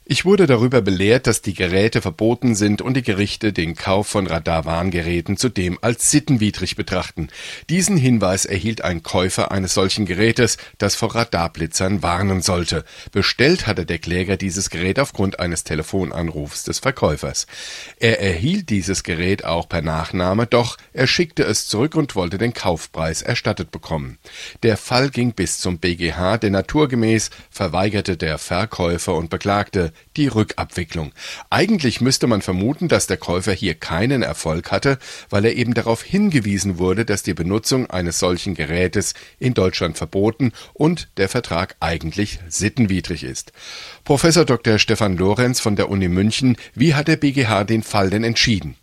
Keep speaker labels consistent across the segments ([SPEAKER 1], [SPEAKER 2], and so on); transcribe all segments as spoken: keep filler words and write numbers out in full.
[SPEAKER 1] Ich wurde darüber belehrt, dass die Geräte verboten sind und die Gerichte den Kauf von Radarwarngeräten zudem als sittenwidrig betrachten. Diesen Hinweis erhielt ein Käufer eines solchen Gerätes, das vor Radarblitzern warnen sollte. Bestellt hatte der Kläger dieses Gerät aufgrund eines Telefonanrufs des Verkäufers. Er erhielt dieses Gerät auch per Nachnahme, doch er schickte es zurück und wollte den Kaufpreis erstattet bekommen. Der Fall ging bis zum B G H, denn naturgemäß verweigerte der Verkäufer und beklagte die Rückabwicklung. Eigentlich müsste man vermuten, dass der Käufer hier keinen Erfolg hatte, weil er eben darauf hingewiesen wurde, dass die Benutzung eines solchen Gerätes in Deutschland verboten und der Vertrag eigentlich sittenwidrig ist. Professor Doktor Stefan Lorenz von der Uni München, wie hat der B G H den Fall denn entschieden?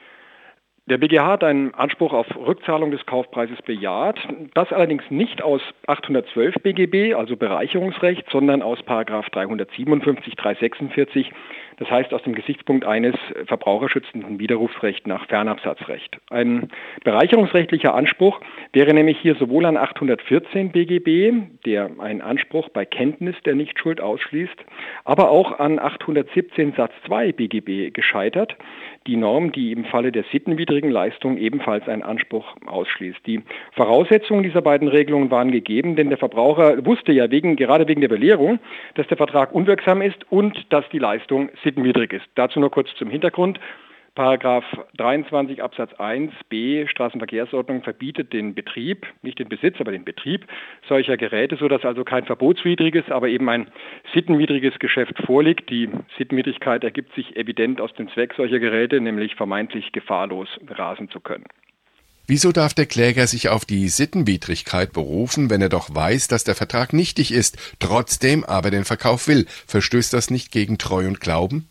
[SPEAKER 2] Der B G H hat einen Anspruch auf Rückzahlung des Kaufpreises bejaht, das allerdings nicht aus achthundertzwölf B G B, also Bereicherungsrecht, sondern aus Paragraph dreihundertsiebenundfünfzig, dreihundertsechsundvierzig, das heißt aus dem Gesichtspunkt eines verbraucherschützenden Widerrufsrechts nach Fernabsatzrecht. Ein bereicherungsrechtlicher Anspruch wäre nämlich hier sowohl an achthundertvierzehn B G B, der einen Anspruch bei Kenntnis der Nichtschuld ausschließt, aber auch an achthundertsiebzehn Satz zwei B G B gescheitert, die Norm, die im Falle der sittenwidrigen Leistung ebenfalls einen Anspruch ausschließt. Die Voraussetzungen dieser beiden Regelungen waren gegeben, denn der Verbraucher wusste ja wegen, gerade wegen der Belehrung, dass der Vertrag unwirksam ist und dass die Leistung sittenwidrig ist. Dazu nur kurz zum Hintergrund. Paragraph dreiundzwanzig Absatz eins b Straßenverkehrsordnung verbietet den Betrieb, nicht den Besitz, aber den Betrieb solcher Geräte, sodass also kein verbotswidriges, aber eben ein sittenwidriges Geschäft vorliegt. Die Sittenwidrigkeit ergibt sich evident aus dem Zweck solcher Geräte, nämlich vermeintlich gefahrlos rasen zu können.
[SPEAKER 1] Wieso darf der Kläger sich auf die Sittenwidrigkeit berufen, wenn er doch weiß, dass der Vertrag nichtig ist, trotzdem aber den Verkauf will? Verstößt das nicht gegen Treu und Glauben?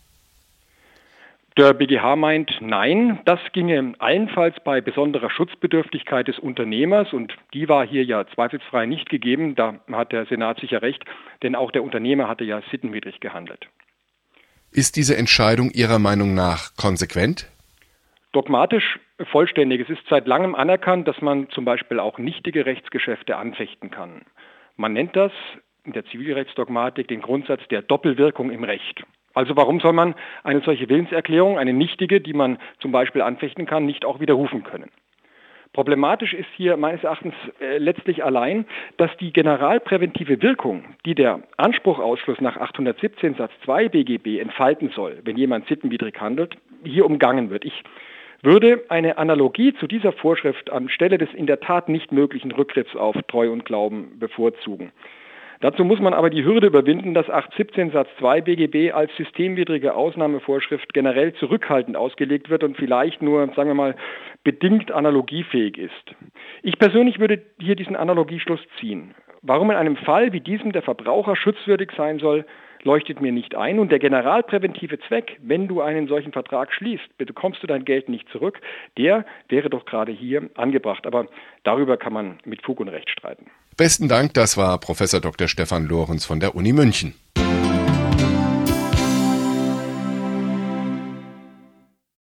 [SPEAKER 2] Der B G H meint, nein, das ginge allenfalls bei besonderer Schutzbedürftigkeit des Unternehmers und die war hier ja zweifelsfrei nicht gegeben. Da hat der Senat sicher recht, denn auch der Unternehmer hatte ja sittenwidrig gehandelt.
[SPEAKER 1] Ist diese Entscheidung Ihrer Meinung nach konsequent?
[SPEAKER 2] Dogmatisch vollständig. Es ist seit langem anerkannt, dass man zum Beispiel auch nichtige Rechtsgeschäfte anfechten kann. Man nennt das in der Zivilrechtsdogmatik den Grundsatz der Doppelwirkung im Recht. Also warum soll man eine solche Willenserklärung, eine nichtige, die man zum Beispiel anfechten kann, nicht auch widerrufen können? Problematisch ist hier meines Erachtens äh, letztlich allein, dass die generalpräventive Wirkung, die der Anspruchausschluss nach achthundertsiebzehn Satz zwei B G B entfalten soll, wenn jemand sittenwidrig handelt, hier umgangen wird. Ich würde eine Analogie zu dieser Vorschrift anstelle des in der Tat nicht möglichen Rückgriffs auf Treu und Glauben bevorzugen. Dazu muss man aber die Hürde überwinden, dass achthundertsiebzehn Satz zwei B G B als systemwidrige Ausnahmevorschrift generell zurückhaltend ausgelegt wird und vielleicht nur, sagen wir mal, bedingt analogiefähig ist. Ich persönlich würde hier diesen Analogieschluss ziehen. Warum in einem Fall wie diesem der Verbraucher schutzwürdig sein soll, leuchtet mir nicht ein. Und der generalpräventive Zweck, wenn du einen solchen Vertrag schließt, bekommst du dein Geld nicht zurück, der wäre doch gerade hier angebracht. Aber darüber kann man mit Fug und Recht streiten.
[SPEAKER 1] Besten Dank, das war Professor Doktor Stefan Lorenz von der Uni München.